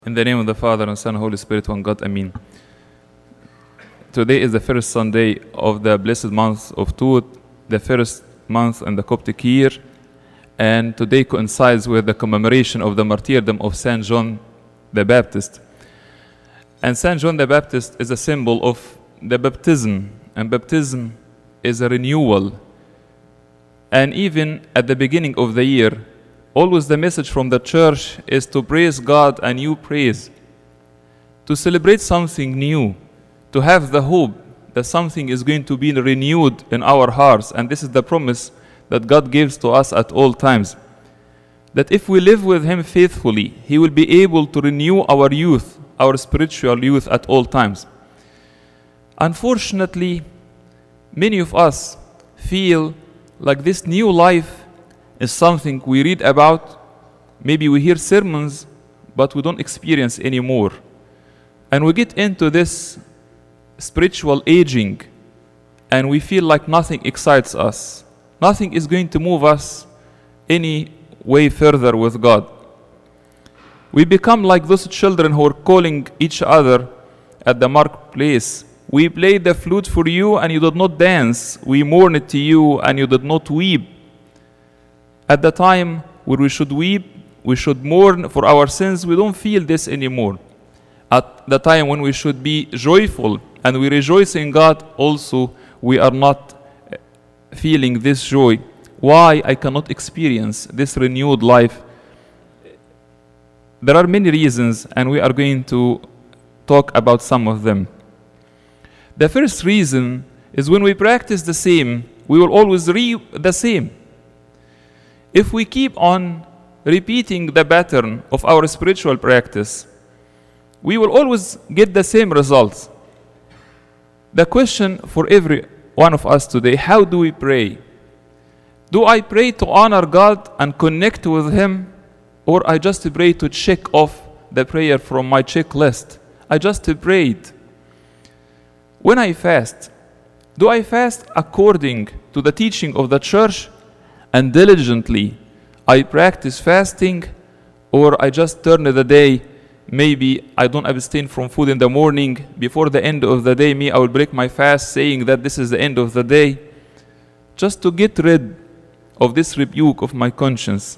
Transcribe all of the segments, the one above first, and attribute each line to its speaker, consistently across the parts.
Speaker 1: In the name of the Father, and Son, and Holy Spirit, one God, Amen. Today is the first Sunday of the blessed month of Tut, the first month in the Coptic year, and today coincides with the commemoration of the martyrdom of Saint John the Baptist. And Saint John the Baptist is a symbol of the baptism, and baptism is a renewal. And even at the beginning of the year, always the message from the church is to praise God a new praise, to celebrate something new, to have the hope that something is going to be renewed in our hearts. And this is the promise that God gives to us at all times, that if we live with Him faithfully, He will be able to renew our youth, our spiritual youth at all times. Unfortunately, many of us feel like this new life is something we read about, maybe we hear sermons, but we don't experience anymore. And we get into this spiritual aging, and we feel like nothing excites us. Nothing is going to move us any way further with God. We become like those children who are calling each other at the marketplace. We played the flute for you, and you did not dance. We mourned to you, and you did not weep. At the time where we should weep, we should mourn for our sins, we don't feel this anymore. At the time when we should be joyful and we rejoice in God, also we are not feeling this joy. Why I cannot experience this renewed life? There are many reasons, and we are going to talk about some of them. The first reason is when we practice the same, we will always reap the same. If we keep on repeating the pattern of our spiritual practice, we will always get the same results. The question for every one of us today: how do we pray? Do I pray to honor God and connect with Him, or I just pray to check off the prayer from my checklist? I just prayed. When I fast, do I fast according to the teaching of the church and diligently I practice fasting, or I just turn the day, maybe I don't abstain from food in the morning, before the end of the day, I will break my fast saying that this is the end of the day, just to get rid of this rebuke of my conscience.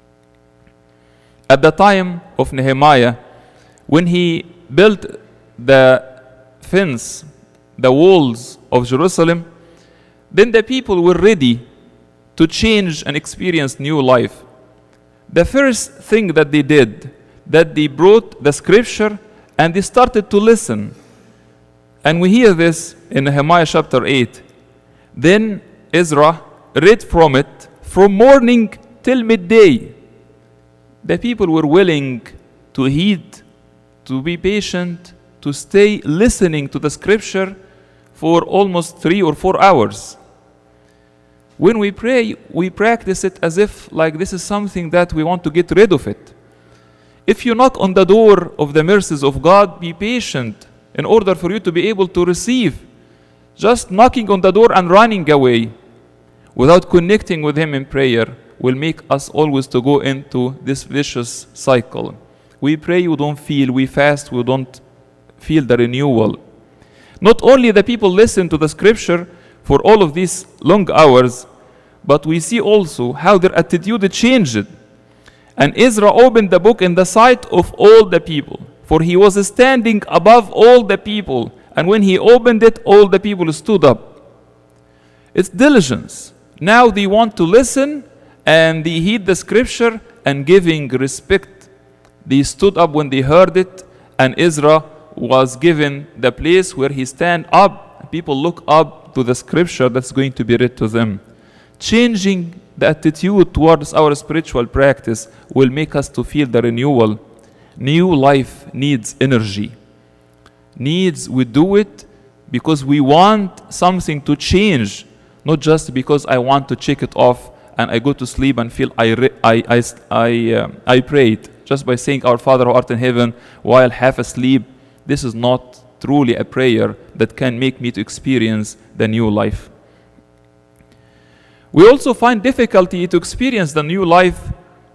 Speaker 1: At the time of Nehemiah, when he built the fence, the walls of Jerusalem, then the people were ready to change and experience new life. The first thing that they did, that they brought the scripture and they started to listen. And we hear this in Nehemiah chapter 8. Then Ezra read from it from morning till midday. The people were willing to heed, to be patient, to stay listening to the scripture for almost 3 or 4 hours. When we pray, we practice it as if like this is something that we want to get rid of it. If you knock on the door of the mercies of God, be patient in order for you to be able to receive. Just knocking on the door and running away without connecting with Him in prayer will make us always to go into this vicious cycle. We pray, we don't feel. We fast, we don't feel the renewal. Not only the people listen to the scripture for all of these long hours, but we see also how their attitude changed. And Ezra opened the book in the sight of all the people, for he was standing above all the people. And when he opened it, all the people stood up. It's diligence. Now they want to listen and they heed the scripture and giving respect. They stood up when they heard it, and Ezra was given the place where he stand up. People look up to the scripture that's going to be read to them. Changing the attitude towards our spiritual practice will make us to feel the renewal. New life needs energy. We do it because we want something to change, not just because I want to check it off and I go to sleep and feel I prayed. Just by saying our Father who art in heaven while half asleep, this is not truly a prayer that can make me to experience the new life. We also find difficulty to experience the new life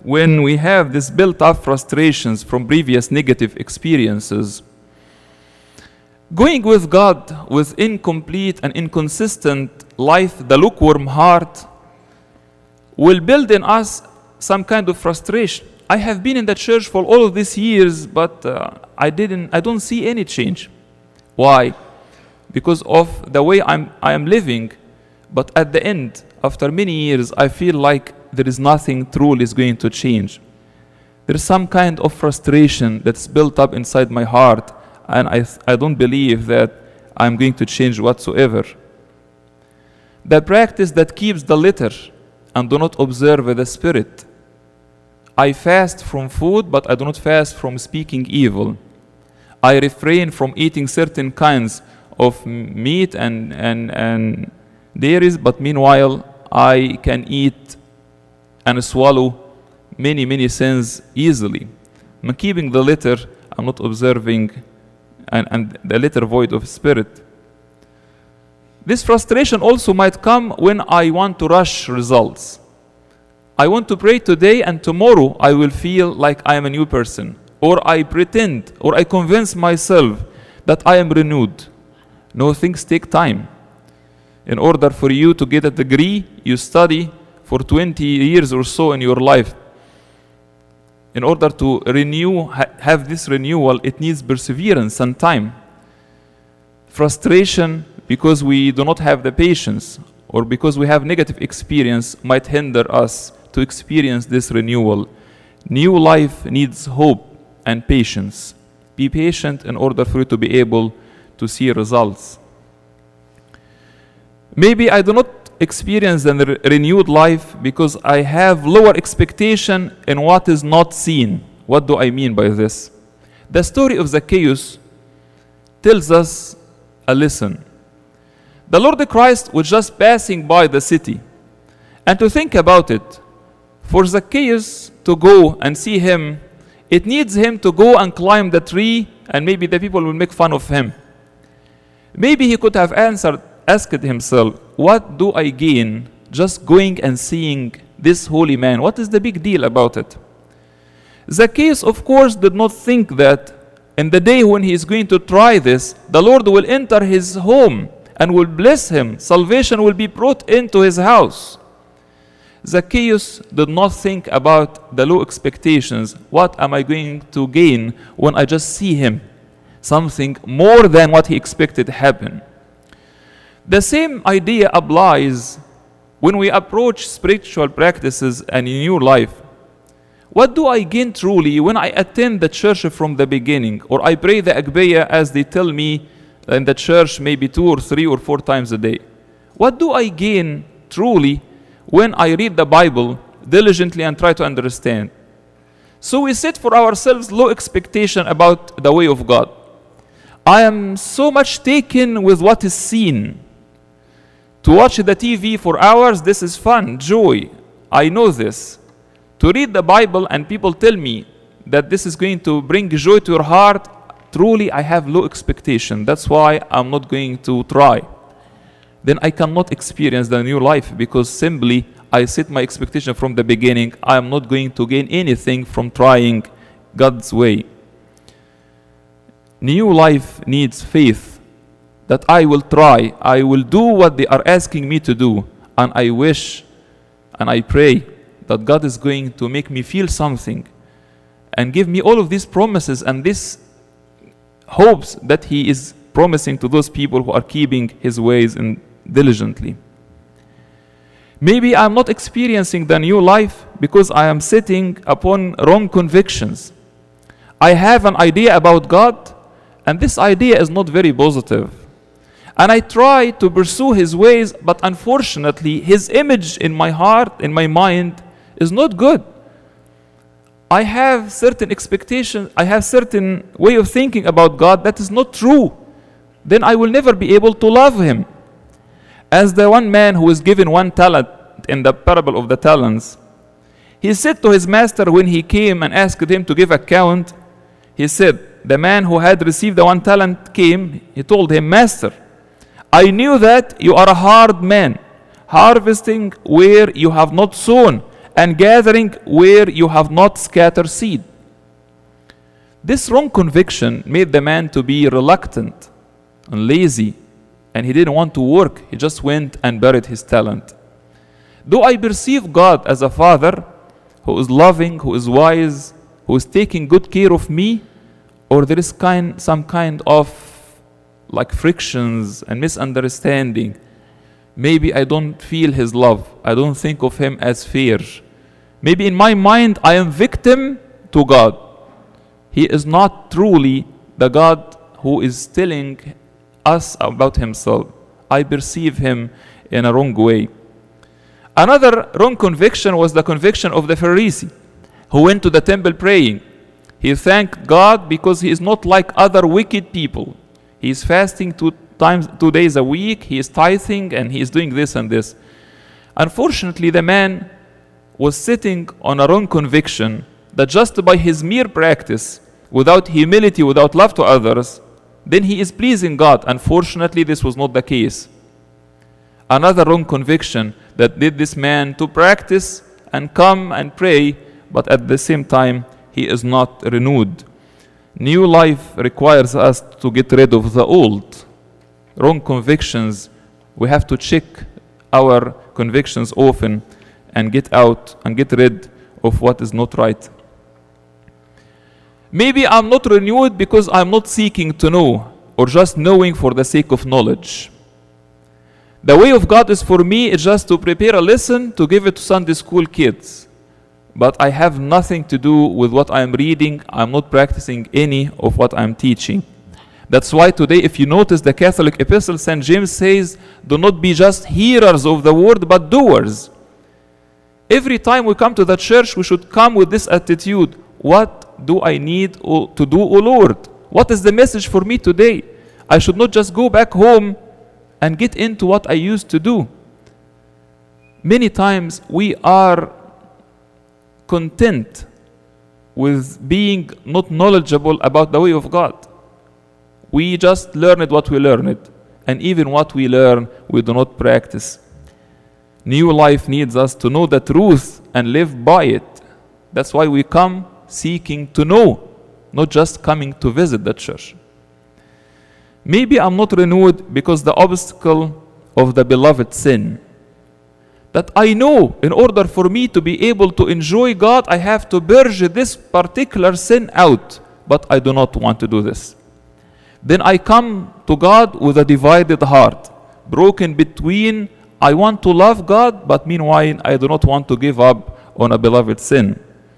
Speaker 1: when we have this built-up frustrations from previous negative experiences, going with God with incomplete and inconsistent life, the lukewarm heart, will build in us some kind of frustration. I have been in the church for all of these years, but I don't see any change. Why? Because of the way I am living. But at the end, after many years, I feel like there is nothing truly is going to change. There is some kind of frustration that's built up inside my heart, and I don't believe that I'm going to change whatsoever. The practice that keeps the letter and do not observe the spirit. I fast from food, but I do not fast from speaking evil. I refrain from eating certain kinds of meat and dairies, but meanwhile I can eat and swallow many sins easily. I'm keeping the letter, I'm not observing, and the letter void of spirit. This frustration also might come when I want to rush results. I want to pray today and tomorrow I will feel like I am a new person. Or I pretend, or I convince myself that I am renewed. No, things take time. In order for you to get a degree, you study for 20 years or so in your life. In order to renew, have this renewal, it needs perseverance and time. Frustration, because we do not have the patience, or because we have negative experience, might hinder us to experience this renewal. New life needs hope and patience. Be patient in order for you to be able to see results. Maybe I do not experience a renewed life because I have lower expectation in what is not seen. What do I mean by this? The story of Zacchaeus tells us a lesson. The Lord Christ was just passing by the city. And to think about it, for Zacchaeus to go and see him, it needs him to go and climb the tree, and maybe the people will make fun of him. Maybe he could have asked himself, what do I gain just going and seeing this holy man? What is the big deal about it? Zacchaeus, of course, did not think that in the day when he is going to try this, the Lord will enter his home and will bless him. Salvation will be brought into his house. Zacchaeus did not think about the low expectations. What am I going to gain when I just see him? Something more than what he expected happen. The same idea applies when we approach spiritual practices and a new life. What do I gain truly when I attend the church from the beginning, or I pray the Agpeya as they tell me in the church maybe 2 or 3 or 4 times a day? What do I gain truly when I read the Bible diligently and try to understand? So we set for ourselves low expectation about the way of God. I am so much taken with what is seen. To watch the TV for hours, this is fun, joy. I know this. To read the Bible and people tell me that this is going to bring joy to your heart, truly I have low expectation. That's why I'm not going to try. Then I cannot experience the new life because simply I set my expectation from the beginning. I am not going to gain anything from trying God's way. New life needs faith that I will try. I will do what they are asking me to do. And I wish and I pray that God is going to make me feel something and give me all of these promises and these hopes that He is promising to those people who are keeping His ways and diligently. Maybe I'm not experiencing the new life because I am sitting upon wrong convictions. I have an idea about God, and this idea is not very positive. And I try to pursue His ways, but unfortunately, His image in my heart, in my mind, is not good. I have certain expectations, I have certain way of thinking about God that is not true. Then I will never be able to love Him. As the one man who was given 1 talent in the parable of the talents, he said to his master when he came and asked him to give account, he said, the man who had received the 1 talent came, he told him, Master, I knew that you are a hard man, harvesting where you have not sown, and gathering where you have not scattered seed. This wrong conviction made the man to be reluctant and lazy, and he didn't want to work. He just went and buried his talent. Do I perceive God as a father who is loving, who is wise, who is taking good care of me? Or there is some kind of like frictions and misunderstanding? Maybe I don't feel his love. I don't think of him as fair. Maybe in my mind I am victim to God. He is not truly the God who is telling us about himself. I perceive him in a wrong way. Another wrong conviction was the conviction of the Pharisee who went to the temple praying. He thanked God because he is not like other wicked people. He is fasting 2 days a week, he is tithing, and he is doing this and this. Unfortunately, the man was sitting on a wrong conviction that just by his mere practice, without humility, without love to others, then he is pleasing God. Unfortunately, this was not the case. Another wrong conviction that led this man to practice and come and pray, but at the same time, he is not renewed. New life requires us to get rid of the old. Wrong convictions, we have to check our convictions often and get out and get rid of what is not right. Maybe I'm not renewed because I'm not seeking to know or just knowing for the sake of knowledge. The way of God is for me is just to prepare a lesson to give it to Sunday school kids. But I have nothing to do with what I'm reading. I'm not practicing any of what I'm teaching. That's why today, if you notice the Catholic epistle, St. James says, do not be just hearers of the word, but doers. Every time we come to the church, we should come with this attitude. What do I need to do, O Lord? What is the message for me today? I should not just go back home and get into what I used to do. Many times we are content with being not knowledgeable about the way of God. We just learned what we learned, and even what we learn, we do not practice. New life needs us to know the truth and live by it. That's why we come seeking to know, not just coming to visit the church. Maybe I'm not renewed because the obstacle of the beloved sin. That I know in order for me to be able to enjoy God, I have to purge this particular sin out, but I do not want to do this. Then I come to God with a divided heart, broken between I want to love God, but meanwhile I do not want to give up on a beloved sin.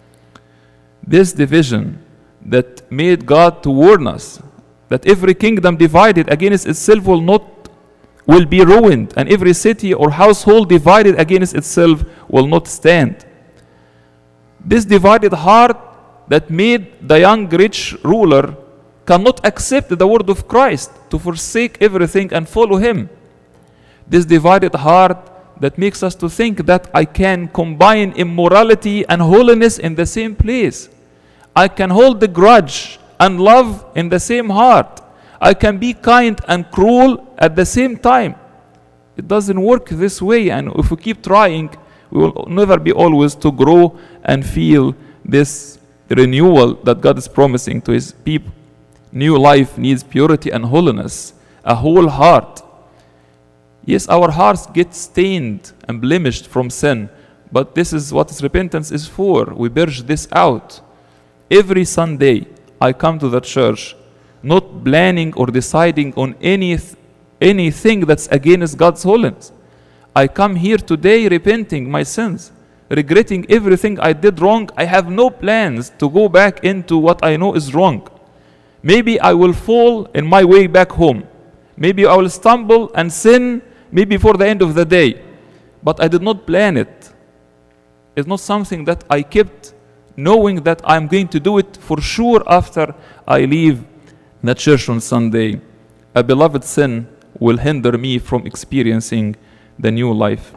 Speaker 1: This division that made God to warn us that every kingdom divided against itself will be ruined, and every city or household divided against itself will not stand. This divided heart that made the young rich ruler cannot accept the word of Christ to forsake everything and follow him. This divided heart that makes us to think that I can combine immorality and holiness in the same place. I can hold the grudge and love in the same heart. I can be kind and cruel at the same time. It doesn't work this way, and if we keep trying, we will never be always to grow and feel this renewal that God is promising to his people. New life needs purity and holiness, a whole heart. Yes, our hearts get stained and blemished from sin, but this is what repentance is for. We purge this out. Every Sunday, I come to the church, not planning or deciding on anything that's against God's holiness. I come here today repenting my sins, regretting everything I did wrong. I have no plans to go back into what I know is wrong. Maybe I will fall in my way back home. Maybe I will stumble and sin, maybe before the end of the day. But I did not plan it. It's not something that I kept knowing that I'm going to do it for sure after I leave the church on Sunday. A beloved sin will hinder me from experiencing the new life.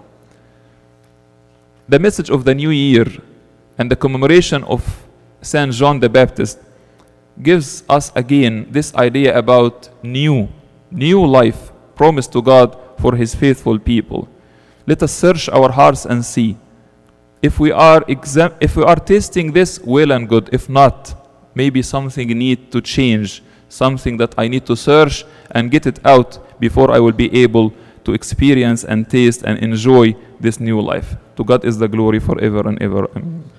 Speaker 1: The message of the new year and the commemoration of Saint John the Baptist gives us again this idea about new life promised to God for his faithful people. Let us search our hearts and see, if we are tasting this, well and good. If not, maybe something need to change, something that I need to search and get it out before I will be able to experience and taste and enjoy this new life. To God is the glory forever and ever. Amen.